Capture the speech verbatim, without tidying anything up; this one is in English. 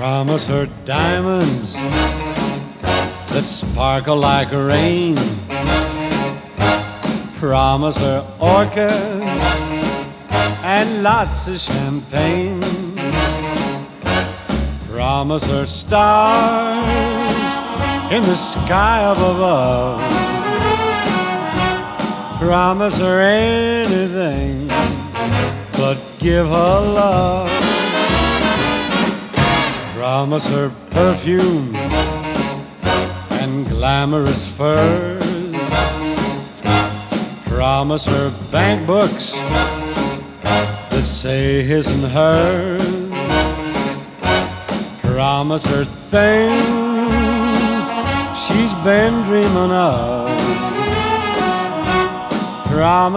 Promise her diamonds that sparkle like rain. Promise her orchids and lots of champagne. Promise her stars in the sky up above. Promise her anything but give her love. Promise her perfume and glamorous furs. Promise her bank books that say his and hers. Promise her things she's been dreaming of. Promise